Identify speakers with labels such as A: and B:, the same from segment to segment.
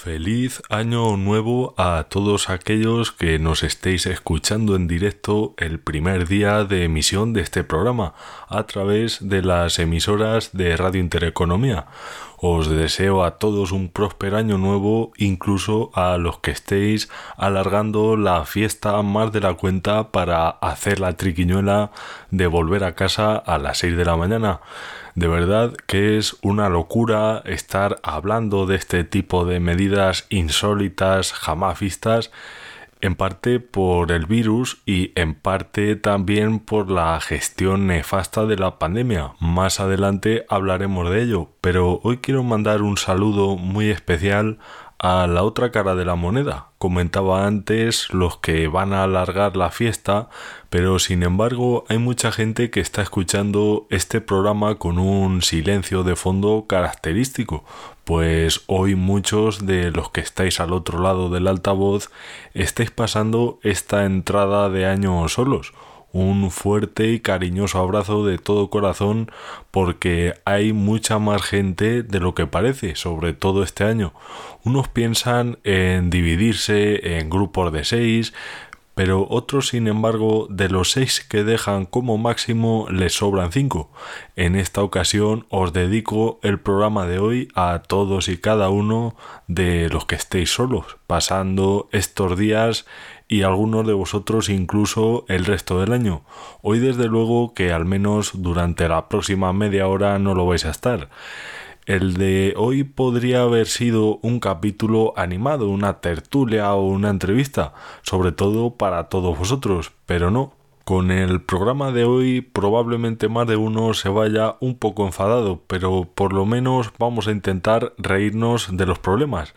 A: Feliz año nuevo a todos aquellos que nos estéis escuchando en directo el primer día de emisión de este programa a través de las emisoras de Radio Intereconomía. Os deseo a todos un próspero año nuevo, incluso a los que estéis alargando la fiesta más de la cuenta para hacer la triquiñuela de volver a casa a las 6 de la mañana. De verdad que es una locura estar hablando de este tipo de medidas insólitas, jamás vistas, en parte por el virus y en parte también por la gestión nefasta de la pandemia. Más adelante hablaremos de ello, pero hoy quiero mandar un saludo muy especial a la otra cara de la moneda. Comentaba antes los que van a alargar la fiesta, pero sin embargo hay mucha gente que está escuchando este programa con un silencio de fondo característico, pues hoy muchos de los que estáis al otro lado del altavoz estáis pasando esta entrada de año solos. Un fuerte y cariñoso abrazo de todo corazón porque hay mucha más gente de lo que parece, sobre todo este año. Unos piensan en dividirse en grupos de 6, pero otros, sin embargo, de los 6 que dejan como máximo les sobran 5. En esta ocasión os dedico el programa de hoy a todos y cada uno de los que estéis solos, pasando estos días y algunos de vosotros incluso el resto del año. Hoy desde luego que al menos durante la próxima media hora no lo vais a estar. El de hoy podría haber sido un capítulo animado, una tertulia o una entrevista, sobre todo para todos vosotros, pero no. Con el programa de hoy probablemente más de uno se vaya un poco enfadado, pero por lo menos vamos a intentar reírnos de los problemas.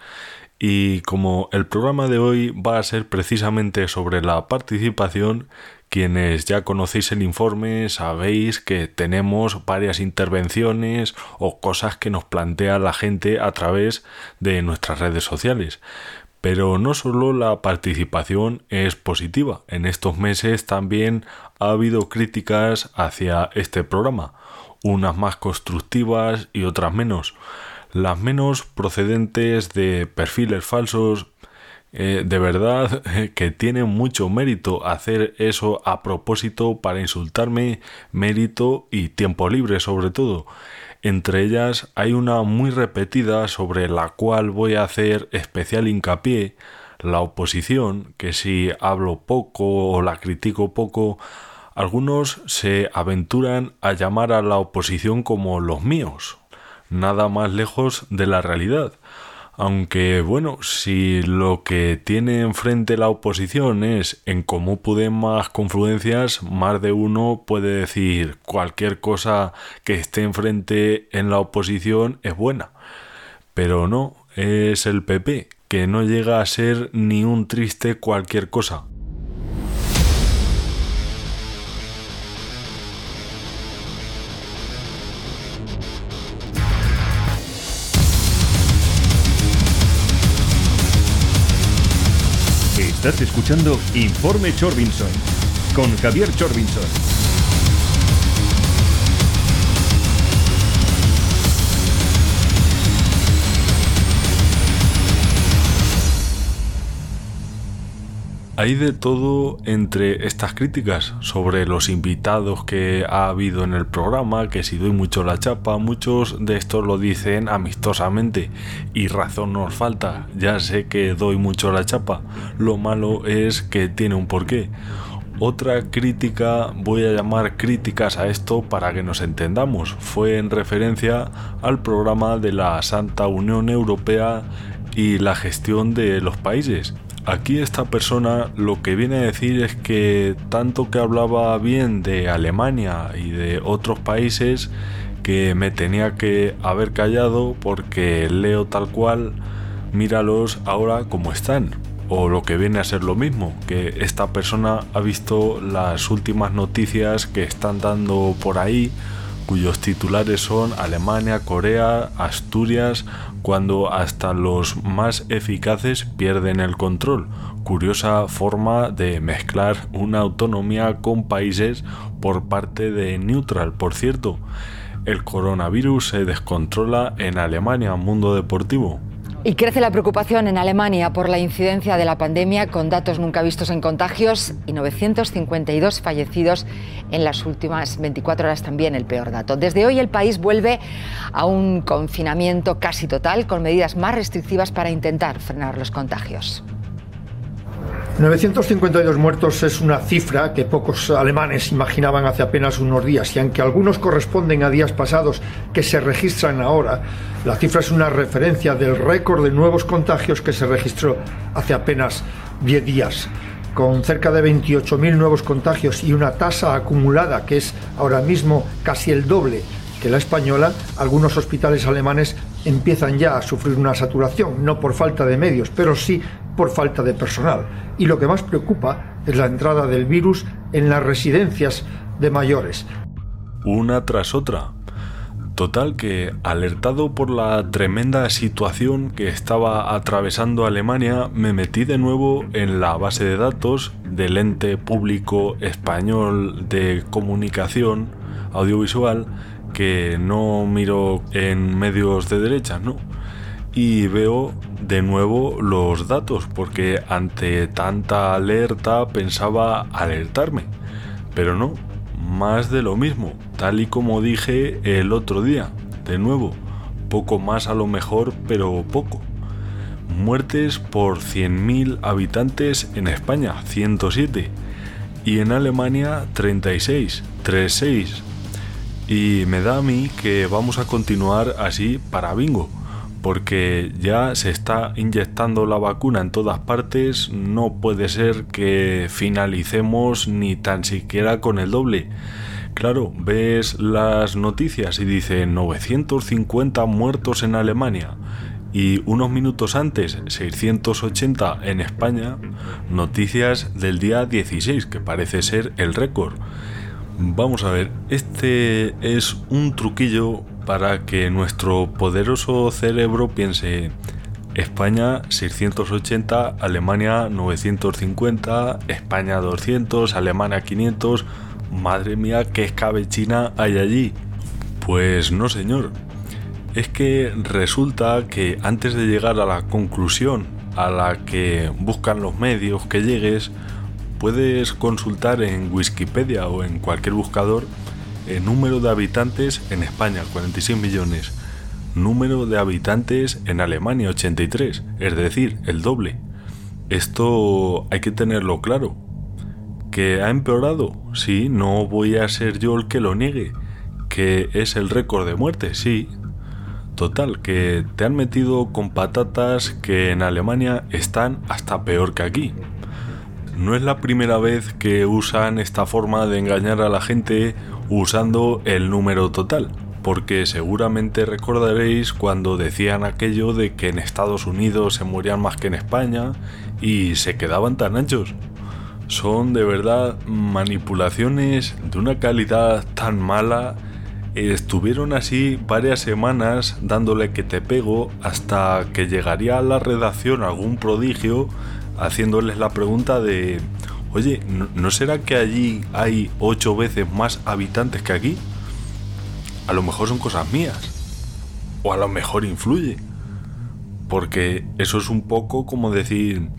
A: Y como el programa de hoy va a ser precisamente sobre la participación, quienes ya conocéis el informe sabéis que tenemos varias intervenciones o cosas que nos plantea la gente a través de nuestras redes sociales. Pero no solo la participación es positiva, en estos meses también ha habido críticas hacia este programa, unas más constructivas y otras menos. Las menos procedentes de perfiles falsos, de verdad que tiene mucho mérito hacer eso a propósito para insultarme, mérito y tiempo libre sobre todo. Entre ellas hay una muy repetida sobre la cual voy a hacer especial hincapié, la oposición, que si hablo poco o la critico poco, algunos se aventuran a llamar a la oposición como los míos. Nada más lejos de la realidad. Aunque, bueno, si lo que tiene enfrente la oposición es en cómo pueden más confluencias, más de uno puede decir cualquier cosa que esté enfrente en la oposición es buena. Pero no, es el PP, que no llega a ser ni un triste cualquier cosa.
B: Estás escuchando Informe Chorbinson con Javier Chorbinson.
A: Hay de todo entre estas críticas sobre los invitados que ha habido en el programa, que si doy mucho la chapa, muchos de estos lo dicen amistosamente y razón nos falta, ya sé que doy mucho la chapa, lo malo es que tiene un porqué. Otra crítica, voy a llamar críticas a esto para que nos entendamos, fue en referencia al programa de la Santa Unión Europea y la gestión de los países. Aquí esta persona lo que viene a decir es que tanto que hablaba bien de Alemania y de otros países que me tenía que haber callado porque leo tal cual, míralos ahora como están. O lo que viene a ser lo mismo, que esta persona ha visto las últimas noticias que están dando por ahí, cuyos titulares son Alemania, Corea, Asturias, cuando hasta los más eficaces pierden el control. Curiosa forma de mezclar una autonomía con países por parte de Neutral, por cierto. El coronavirus se descontrola en Alemania, mundo deportivo.
C: Y crece la preocupación en Alemania por la incidencia de la pandemia, con datos nunca vistos en contagios y 952 fallecidos en las últimas 24 horas, también el peor dato. Desde hoy el país vuelve a un confinamiento casi total, con medidas más restrictivas para intentar frenar los contagios.
D: 952 muertos es una cifra que pocos alemanes imaginaban hace apenas unos días, y aunque algunos corresponden a días pasados que se registran ahora, la cifra es una referencia del récord de nuevos contagios que se registró hace apenas 10 días. Con cerca de 28.000 nuevos contagios y una tasa acumulada que es ahora mismo casi el doble que la española, algunos hospitales alemanes empiezan ya a sufrir una saturación, no por falta de medios, pero sí por falta de personal. Y lo que más preocupa es la entrada del virus en las residencias de mayores.
A: Una tras otra. Total que, alertado por la tremenda situación que estaba atravesando Alemania, me metí de nuevo en la base de datos del ente público español de comunicación audiovisual, que no miro en medios de derecha, ¿no? Y veo de nuevo los datos, porque ante tanta alerta pensaba alertarme, pero no, más de lo mismo, tal y como dije el otro día. De nuevo, poco más a lo mejor, pero poco. Muertes por 100.000 habitantes en España, 107, y en Alemania 36. Y me da a mí que vamos a continuar así para bingo, porque ya se está inyectando la vacuna en todas partes. No puede ser que finalicemos ni tan siquiera con el doble. Claro, ves las noticias y dicen 950 muertos en Alemania y unos minutos antes 680 en España, noticias del día 16, que parece ser el récord. Vamos a ver, este es un truquillo para que nuestro poderoso cerebro piense: España 680, Alemania 950, España 200, Alemania 500. Madre mía, qué escabechina hay allí. Pues no, señor. Es que resulta que antes de llegar a la conclusión a la que buscan los medios que llegues, puedes consultar en Wikipedia o en cualquier buscador el número de habitantes en España, 46 millones. Número de habitantes en Alemania, 83, es decir, el doble. Esto hay que tenerlo claro. ¿Que ha empeorado? Sí, no voy a ser yo el que lo niegue. ¿Que es el récord de muertes? Sí. Total, que te han metido con patatas que en Alemania están hasta peor que aquí. No es la primera vez que usan esta forma de engañar a la gente usando el número total, porque seguramente recordaréis cuando decían aquello de que en Estados Unidos se morían más que en España y se quedaban tan anchos. Son de verdad manipulaciones de una calidad tan mala. Estuvieron así varias semanas dándole que te pego, hasta que llegaría a la redacción algún prodigio haciéndoles la pregunta de: oye, ¿no será que allí hay 8 veces más habitantes que aquí? A lo mejor son cosas mías, o a lo mejor influye, porque eso es un poco como decir: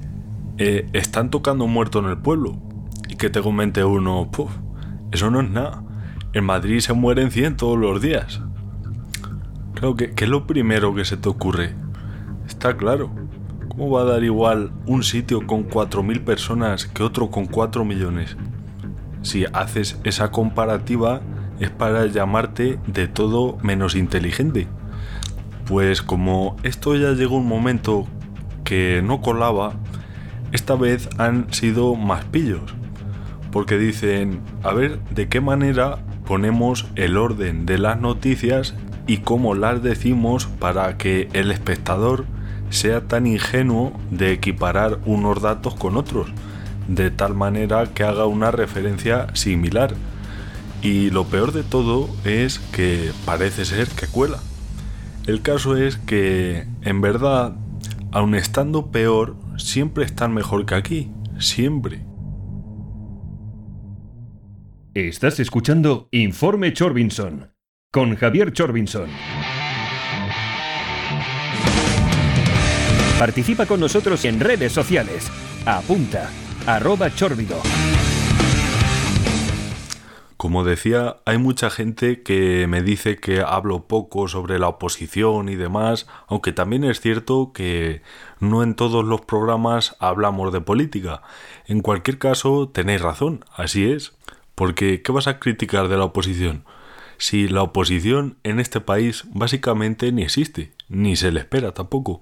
A: están tocando muerto en el pueblo, y que te comente uno: puf, eso no es nada, en Madrid se mueren 100 todos los días. Claro, ¿qué es lo primero que se te ocurre? Está claro. ¿Cómo va a dar igual un sitio con 4.000 personas que otro con 4 millones? Si haces esa comparativa es para llamarte de todo menos inteligente. Pues como esto ya llegó un momento que no colaba, esta vez han sido más pillos. Porque dicen: a ver de qué manera ponemos el orden de las noticias y cómo las decimos para que el espectador sea tan ingenuo de equiparar unos datos con otros, de tal manera que haga una referencia similar. Y lo peor de todo es que parece ser que cuela. El caso es que, en verdad, aun estando peor, siempre están mejor que aquí, siempre.
B: Estás escuchando Informe Chorbinson con Javier Chorbinson. Participa con nosotros en redes sociales. Apunta, @Chórbido.
A: Como decía, hay mucha gente que me dice que hablo poco sobre la oposición y demás, aunque también es cierto que no en todos los programas hablamos de política. En cualquier caso, tenéis razón, así es. Porque, ¿qué vas a criticar de la oposición? Si la oposición en este país básicamente ni existe, ni se le espera tampoco.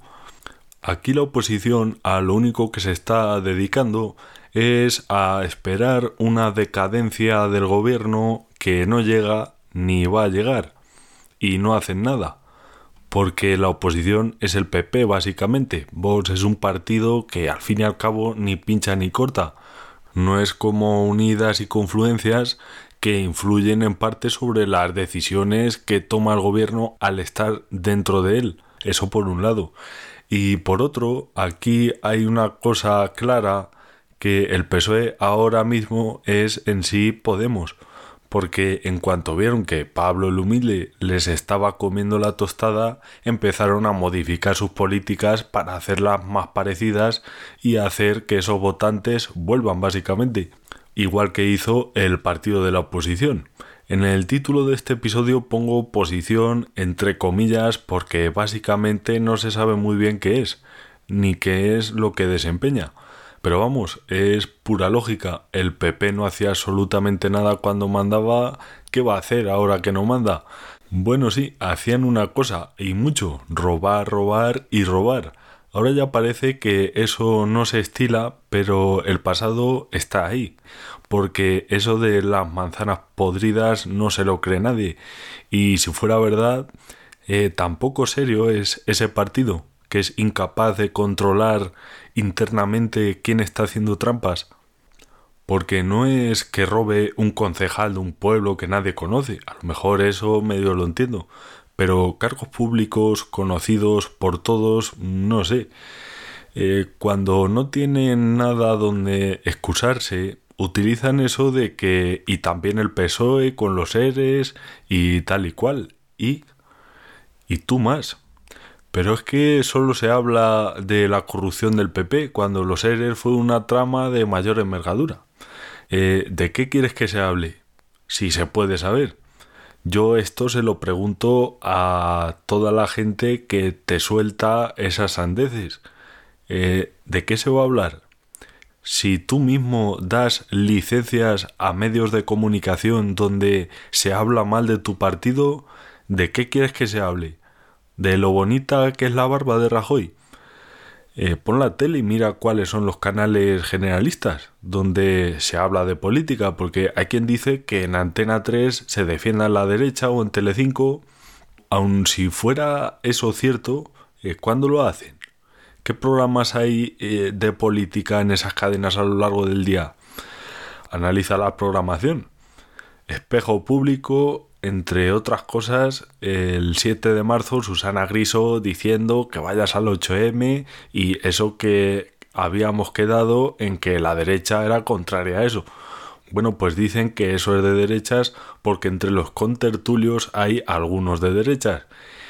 A: Aquí la oposición a lo único que se está dedicando es a esperar una decadencia del gobierno que no llega ni va a llegar, y no hacen nada, porque la oposición es el PP básicamente. Vox es un partido que al fin y al cabo ni pincha ni corta, no es como Unidas y Confluencias que influyen en parte sobre las decisiones que toma el gobierno al estar dentro de él, eso por un lado. Y por otro, aquí hay una cosa clara, que el PSOE ahora mismo es en sí Podemos, porque en cuanto vieron que Pablo el Humilde les estaba comiendo la tostada, empezaron a modificar sus políticas para hacerlas más parecidas y hacer que esos votantes vuelvan básicamente, igual que hizo el partido de la oposición. En el título de este episodio pongo oposición entre comillas porque básicamente no se sabe muy bien qué es, ni qué es lo que desempeña. Pero vamos, es pura lógica. El PP no hacía absolutamente nada cuando mandaba. ¿Qué va a hacer ahora que no manda? Bueno, sí, hacían una cosa, y mucho: robar, robar y robar. Ahora ya parece que eso no se estila, pero el pasado está ahí. Porque eso de las manzanas podridas no se lo cree nadie. Y si fuera verdad, tampoco serio es ese partido, que es incapaz de controlar internamente quién está haciendo trampas. Porque no es que robe un concejal de un pueblo que nadie conoce, a lo mejor eso medio lo entiendo, pero cargos públicos conocidos por todos, no sé. Cuando no tienen nada donde excusarse, utilizan eso de que, y también el PSOE con los ERES y tal y cual, y tú más. Pero es que solo se habla de la corrupción del PP cuando los ERES fue una trama de mayor envergadura. ¿De qué quieres que se hable? Si se puede saber. Yo esto se lo pregunto a toda la gente que te suelta esas sandeces. ¿De qué se va a hablar? Si tú mismo das licencias a medios de comunicación donde se habla mal de tu partido, ¿de qué quieres que se hable? ¿De lo bonita que es la barba de Rajoy? Pon la tele y mira cuáles son los canales generalistas donde se habla de política, porque hay quien dice que en Antena 3 se defienda a la derecha o en Telecinco. Aun si fuera eso cierto, ¿cuándo lo hacen? ¿Qué programas hay de política en esas cadenas a lo largo del día? Analiza la programación. Espejo Público, entre otras cosas, el 7 de marzo Susana Griso diciendo que vayas al 8M y eso que habíamos quedado en que la derecha era contraria a eso. Bueno, pues dicen que eso es de derechas porque entre los contertulios hay algunos de derechas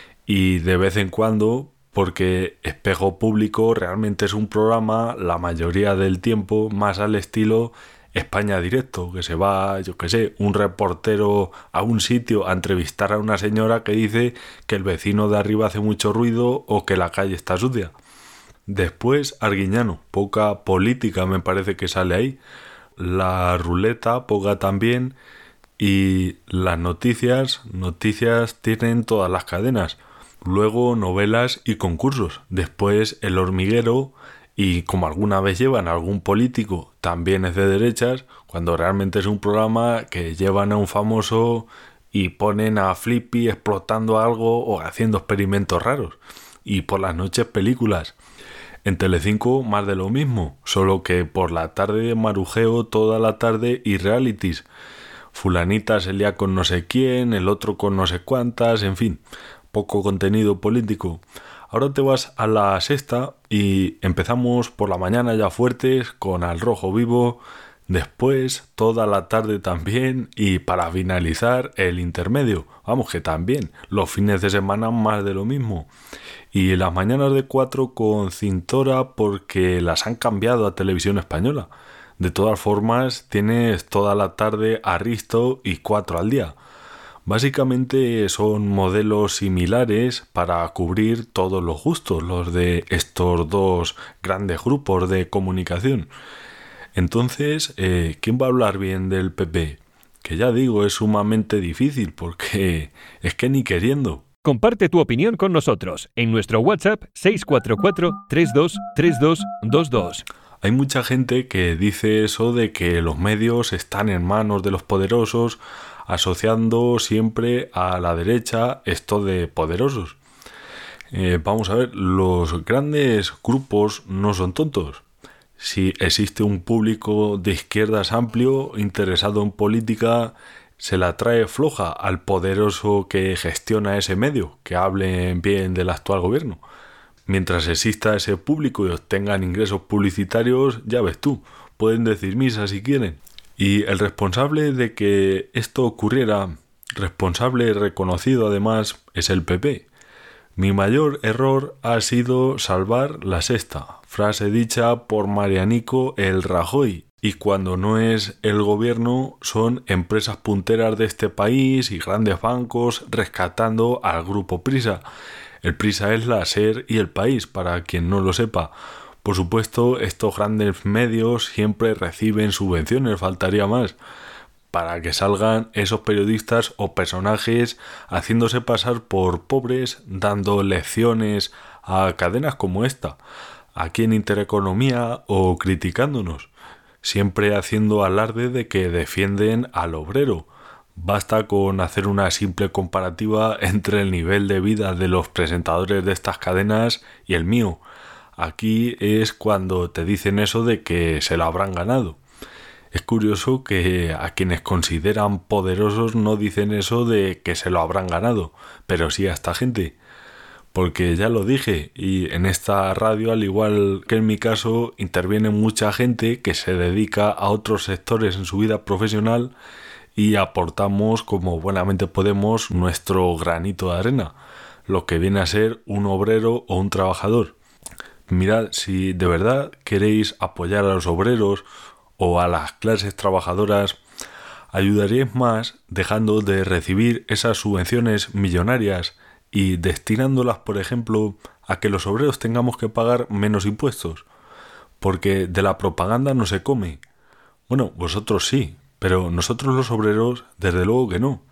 A: y de vez en cuando, porque Espejo Público realmente es un programa la mayoría del tiempo más al estilo España Directo, que se va, yo qué sé, un reportero a un sitio a entrevistar a una señora que dice que el vecino de arriba hace mucho ruido o que la calle está sucia. Después Arguiñano, poca política me parece que sale ahí. La ruleta, poca también. Y las noticias tienen todas las cadenas. Luego novelas y concursos. Después El Hormiguero. Y como alguna vez llevan a algún político, también es de derechas, cuando realmente es un programa que llevan a un famoso y ponen a Flippy explotando algo o haciendo experimentos raros. Y por las noches películas. En Telecinco más de lo mismo, solo que por la tarde marujeo toda la tarde y realities. Fulanita se lía con no sé quién, el otro con no sé cuántas, en fin, poco contenido político. Ahora te vas a La Sexta y empezamos por la mañana ya fuertes con Al Rojo Vivo, Después, toda la tarde también, y para finalizar, el intermedio. Vamos, que también, los fines de semana más de lo mismo. Y las mañanas de 4 con Cintora porque las han cambiado a Televisión Española. De todas formas, tienes toda la tarde a Risto y 4 al día. Básicamente son modelos similares para cubrir todos los gustos, los de estos dos grandes grupos de comunicación. Entonces, ¿quién va a hablar bien del PP? Que ya digo, es sumamente difícil porque es que ni queriendo.
B: Comparte tu opinión con nosotros en nuestro WhatsApp 644-323222.
A: Hay mucha gente que dice eso de que los medios están en manos de los poderosos, asociando siempre a la derecha esto de poderosos. Vamos a ver, los grandes grupos no son tontos. Si existe un público de izquierdas amplio, interesado en política, se la trae floja al poderoso que gestiona ese medio, que hable bien del actual gobierno. Mientras exista ese público y obtengan ingresos publicitarios, ya ves tú, pueden decir misa si quieren. Y el responsable de que esto ocurriera, responsable reconocido además, es el PP. Mi mayor error ha sido salvar la sexta, frase dicha por Marianico el Rajoy, y cuando no es el gobierno son empresas punteras de este país y grandes bancos rescatando al grupo Prisa. El Prisa es la SER y El País, para quien no lo sepa. Por supuesto, estos grandes medios siempre reciben subvenciones, faltaría más, para que salgan esos periodistas o personajes haciéndose pasar por pobres, dando lecciones a cadenas como esta, aquí en Intereconomía o criticándonos, siempre haciendo alarde de que defienden al obrero. Basta con hacer una simple comparativa entre el nivel de vida de los presentadores de estas cadenas y el mío. Aquí es cuando te dicen eso de que se lo habrán ganado. Es curioso que a quienes consideran poderosos no dicen eso de que se lo habrán ganado, pero sí a esta gente. Porque ya lo dije, y en esta radio, al igual que en mi caso, interviene mucha gente que se dedica a otros sectores en su vida profesional y aportamos como buenamente podemos nuestro granito de arena, lo que viene a ser un obrero o un trabajador. Mirad, si de verdad queréis apoyar a los obreros o a las clases trabajadoras, ayudaríais más dejando de recibir esas subvenciones millonarias y destinándolas, por ejemplo, a que los obreros tengamos que pagar menos impuestos, porque de la propaganda no se come. Bueno, vosotros sí, pero nosotros los obreros, desde luego que no.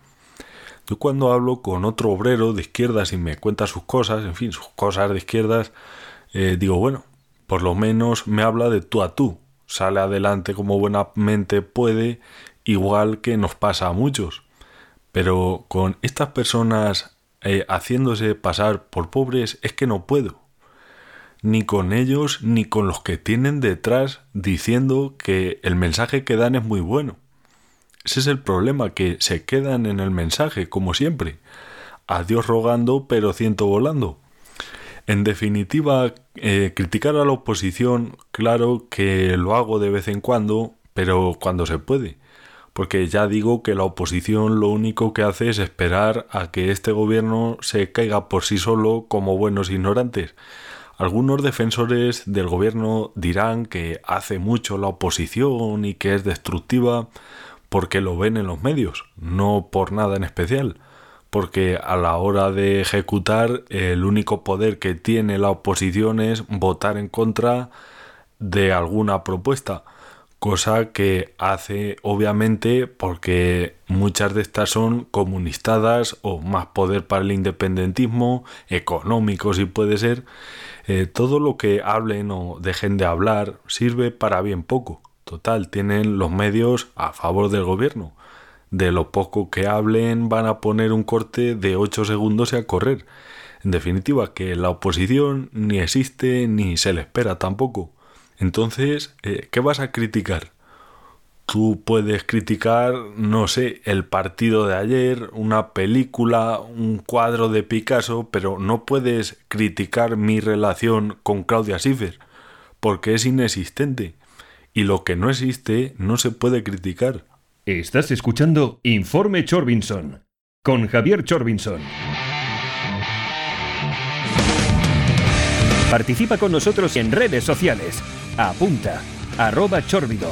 A: Yo cuando hablo con otro obrero de izquierdas y me cuenta sus cosas, en fin, sus cosas de izquierdas, digo, bueno, por lo menos me habla de tú a tú, sale adelante como buenamente puede, igual que nos pasa a muchos. Pero con estas personas haciéndose pasar por pobres es que no puedo. Ni con ellos ni con los que tienen detrás diciendo que el mensaje que dan es muy bueno. Ese es el problema, que se quedan en el mensaje, como siempre. A Dios rogando, pero ciento volando. En definitiva, criticar a la oposición, claro que lo hago de vez en cuando, pero cuando se puede. Porque ya digo que la oposición lo único que hace es esperar a que este gobierno se caiga por sí solo como buenos ignorantes. Algunos defensores del gobierno dirán que hace mucho la oposición y que es destructiva porque lo ven en los medios, no por nada en especial. Porque a la hora de ejecutar, el único poder que tiene la oposición es votar en contra de alguna propuesta, cosa que hace obviamente porque muchas de estas son comunistadas o más poder para el independentismo, económico si puede ser. Todo lo que hablen o dejen de hablar sirve para bien poco. Total, tienen los medios a favor del gobierno. De lo poco que hablen van a poner un corte de 8 segundos y a correr. En definitiva, que la oposición ni existe ni se le espera tampoco. Entonces, ¿qué vas a criticar? Tú puedes criticar, no sé, el partido de ayer, una película, un cuadro de Picasso, pero no puedes criticar mi relación con Claudia Schiffer, porque es inexistente. y lo que no existe no se puede criticar.
B: Estás escuchando Informe Chorbinson con Javier Chorbinson. Participa con nosotros en redes sociales. Apunta, @Chórbido.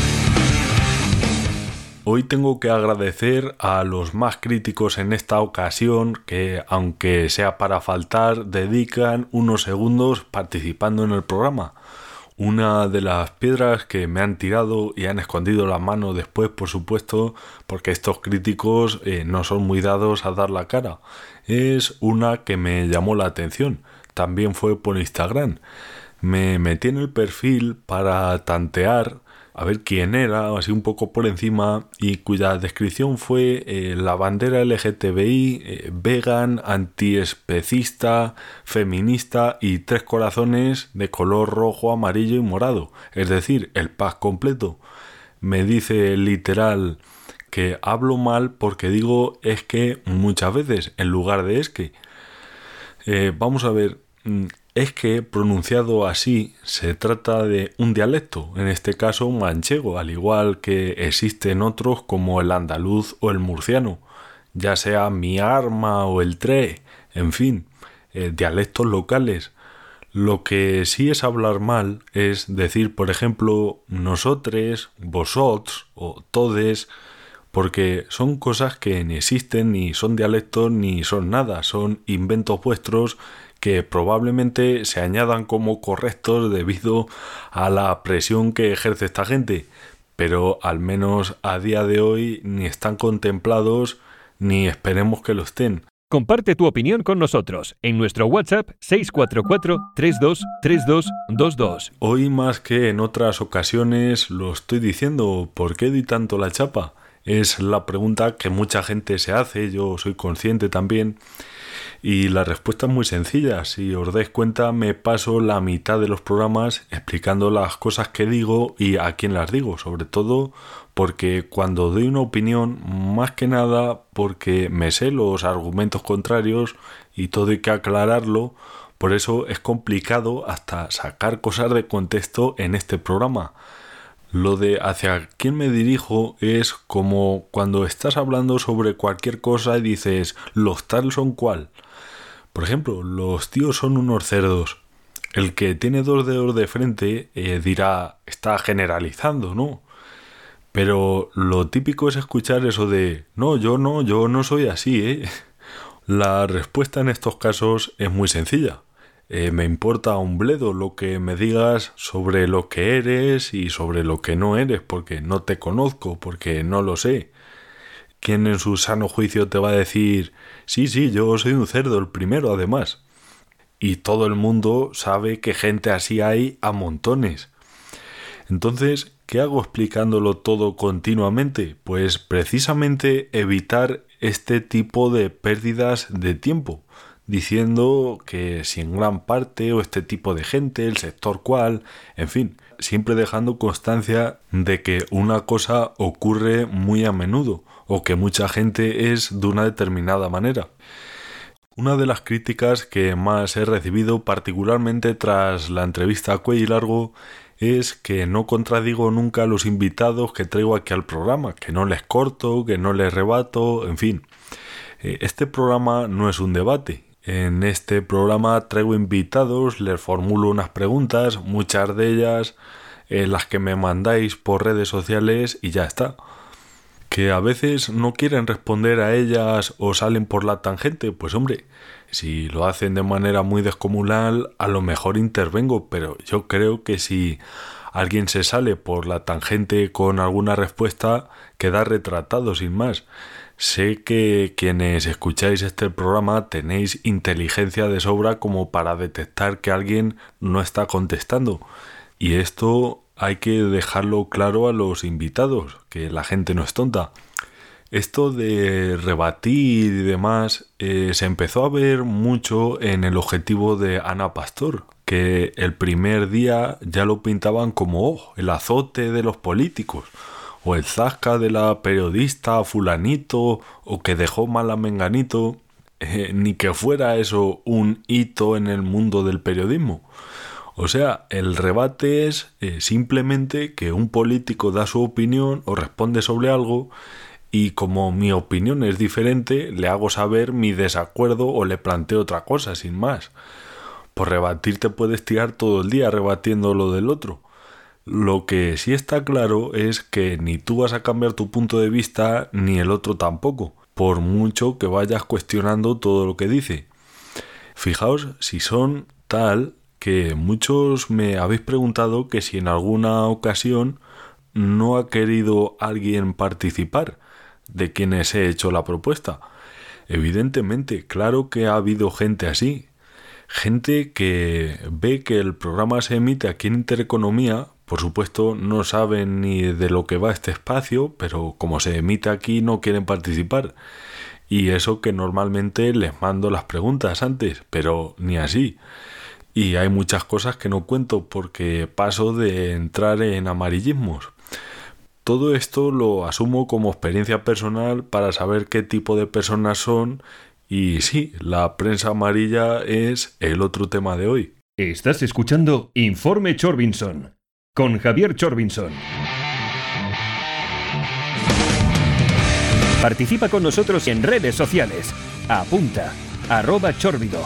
A: Hoy tengo que agradecer a los más críticos en esta ocasión que, aunque sea para faltar, dedican unos segundos participando en el programa. Una de las piedras que me han tirado y han escondido la mano después, por supuesto, porque estos críticos no son muy dados a dar la cara, es una que me llamó la atención. También fue por Instagram. Me metí en el perfil para tantear a ver quién era, así un poco por encima, y cuya descripción fue la bandera LGTBI, vegan, antiespecista, feminista y 3 corazones de color rojo, amarillo y morado, es decir, el pack completo. Me dice literal que hablo mal porque digo es que muchas veces en lugar de es que. Vamos a ver. Es que, pronunciado así, se trata de un dialecto, en este caso manchego, al igual que existen otros como el andaluz o el murciano, ya sea mi arma o el tre, en fin, dialectos locales. Lo que sí es hablar mal es decir, por ejemplo, nosotres, vosotros o todes, porque son cosas que ni existen, ni son dialectos, ni son nada, son inventos vuestros que probablemente se añadan como correctos debido a la presión que ejerce esta gente, pero al menos a día de hoy ni están contemplados ni esperemos que lo estén.
B: Comparte tu opinión con nosotros en nuestro WhatsApp 644-323222.
A: Hoy más que en otras ocasiones lo estoy diciendo, ¿por qué doy tanto la chapa? Es la pregunta que mucha gente se hace, yo soy consciente también. Y la respuesta es muy sencilla. Si os dais cuenta, me paso la mitad de los programas explicando las cosas que digo y a quién las digo. Sobre todo porque cuando doy una opinión, más que nada porque me sé los argumentos contrarios y todo hay que aclararlo. Por eso es complicado hasta sacar cosas de contexto en este programa. Lo de hacia quién me dirijo es como cuando estás hablando sobre cualquier cosa y dices, los tal son cual. Por ejemplo, los tíos son unos cerdos. El que tiene 2 dedos de frente dirá, está generalizando, ¿no? Pero lo típico es escuchar eso de, no, yo no soy así, ¿eh? La respuesta en estos casos es muy sencilla. Me importa un bledo lo que me digas sobre lo que eres y sobre lo que no eres, porque no te conozco, porque no lo sé. ¿Quién en su sano juicio te va a decir, sí, yo soy un cerdo, el primero además? Y todo el mundo sabe que gente así hay a montones. Entonces, ¿qué hago explicándolo todo continuamente? Pues precisamente evitar este tipo de pérdidas de tiempo, diciendo que si en gran parte o este tipo de gente, el sector cual, en fin, siempre dejando constancia de que una cosa ocurre muy a menudo o que mucha gente es de una determinada manera. Una de las críticas que más he recibido, particularmente tras la entrevista a Cuello y Largo, es que no contradigo nunca a los invitados que traigo aquí al programa, que no les corto, que no les rebato, en fin. Este programa no es un debate. En este programa traigo invitados, les formulo unas preguntas, muchas de ellas las que me mandáis por redes sociales y ya está. Que a veces no quieren responder a ellas o salen por la tangente, pues hombre, si lo hacen de manera muy descomunal, a lo mejor intervengo, pero yo creo que si alguien se sale por la tangente con alguna respuesta, queda retratado sin más. Sé que quienes escucháis este programa tenéis inteligencia de sobra como para detectar que alguien no está contestando. Y esto hay que dejarlo claro a los invitados, que la gente no es tonta. Esto de rebatir y demás se empezó a ver mucho en el objetivo de Ana Pastor, que el primer día ya lo pintaban como el azote de los políticos, o el zasca de la periodista fulanito, o que dejó mal a menganito, ni que fuera eso un hito en el mundo del periodismo. O sea, el rebate es simplemente que un político da su opinión o responde sobre algo y como mi opinión es diferente, le hago saber mi desacuerdo o le planteo otra cosa, sin más. Por rebatir te puedes tirar todo el día rebatiendo lo del otro. Lo que sí está claro es que ni tú vas a cambiar tu punto de vista ni el otro tampoco, por mucho que vayas cuestionando todo lo que dice. Fijaos si son tal que muchos me habéis preguntado que si en alguna ocasión no ha querido alguien participar de quienes he hecho la propuesta. Evidentemente, claro que ha habido gente así. Gente que ve que el programa se emite aquí en Intereconomía, por supuesto no saben ni de lo que va este espacio, pero como se emite aquí no quieren participar. Y eso que normalmente les mando las preguntas antes, pero ni así. Y hay muchas cosas que no cuento porque paso de entrar en amarillismos. Todo esto lo asumo como experiencia personal para saber qué tipo de personas son y sí, la prensa amarilla es el otro tema de hoy.
B: Estás escuchando Informe Chorbinson con Javier Chorbinson. Participa con nosotros en redes sociales. Apunta, @Chórbido.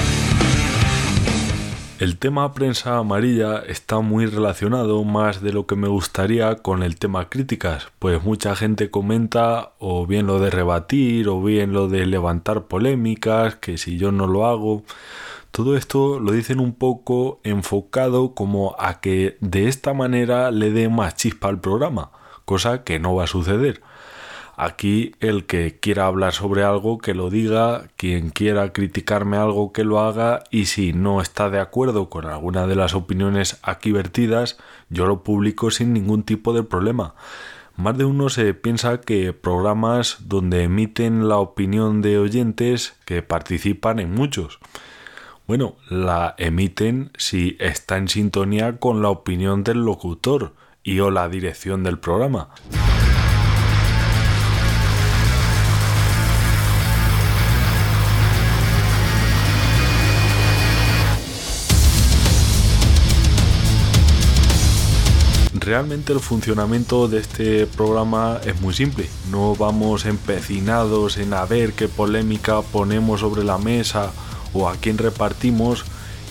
A: El tema prensa amarilla está muy relacionado más de lo que me gustaría con el tema críticas, pues mucha gente comenta o bien lo de rebatir o bien lo de levantar polémicas, que si yo no lo hago. Todo esto lo dicen un poco enfocado como a que de esta manera le dé más chispa al programa, cosa que no va a suceder. Aquí el que quiera hablar sobre algo que lo diga, quien quiera criticarme algo que lo haga y si no está de acuerdo con alguna de las opiniones aquí vertidas, yo lo publico sin ningún tipo de problema. Más de uno se piensa que programas donde emiten la opinión de oyentes que participan en muchos. Bueno, la emiten si está en sintonía con la opinión del locutor y o la dirección del programa. Realmente el funcionamiento de este programa es muy simple. No vamos empecinados en a ver qué polémica ponemos sobre la mesa o a quién repartimos,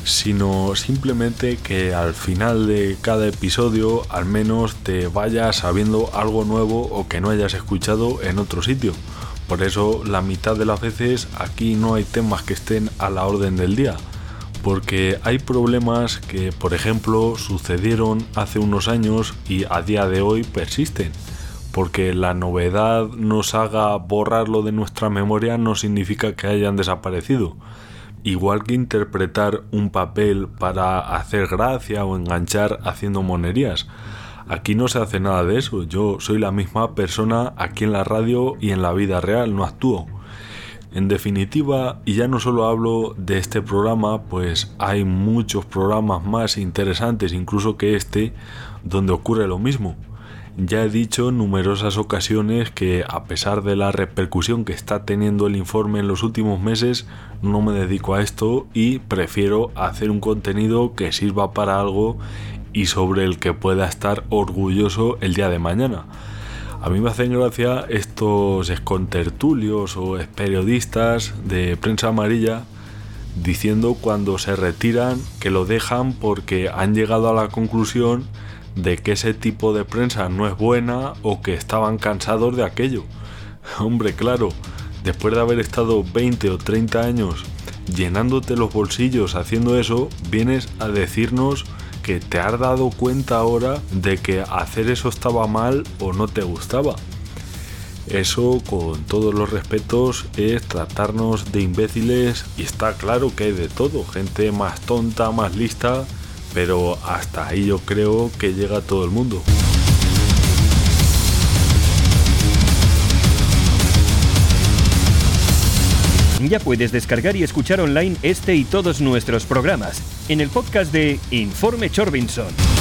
A: sino simplemente que al final de cada episodio al menos te vayas sabiendo algo nuevo o que no hayas escuchado en otro sitio. Por eso la mitad de las veces aquí no hay temas que estén a la orden del día. Porque hay problemas que, por ejemplo, sucedieron hace unos años y a día de hoy persisten. Porque la novedad nos haga borrarlo de nuestra memoria no significa que hayan desaparecido. Igual que interpretar un papel para hacer gracia o enganchar haciendo monerías. Aquí no se hace nada de eso. Yo soy la misma persona aquí en la radio y en la vida real, no actúo. En definitiva, y ya no solo hablo de este programa, pues hay muchos programas más interesantes incluso que este, donde ocurre lo mismo. Ya he dicho en numerosas ocasiones que a pesar de la repercusión que está teniendo el informe en los últimos meses, no me dedico a esto y prefiero hacer un contenido que sirva para algo y sobre el que pueda estar orgulloso el día de mañana. A mí me hacen gracia estos excontertulios o periodistas de prensa amarilla diciendo cuando se retiran que lo dejan porque han llegado a la conclusión de que ese tipo de prensa no es buena o que estaban cansados de aquello. Hombre, claro, después de haber estado 20 o 30 años llenándote los bolsillos haciendo eso, vienes a decirnos que te has dado cuenta ahora de que hacer eso estaba mal o no te gustaba. Eso, con todos los respetos, es tratarnos de imbéciles y está claro que hay de todo, gente más tonta, más lista, pero hasta ahí yo creo que llega todo el mundo.
B: Ya puedes descargar y escuchar online este y todos nuestros programas en el podcast de Informe Chorbinson.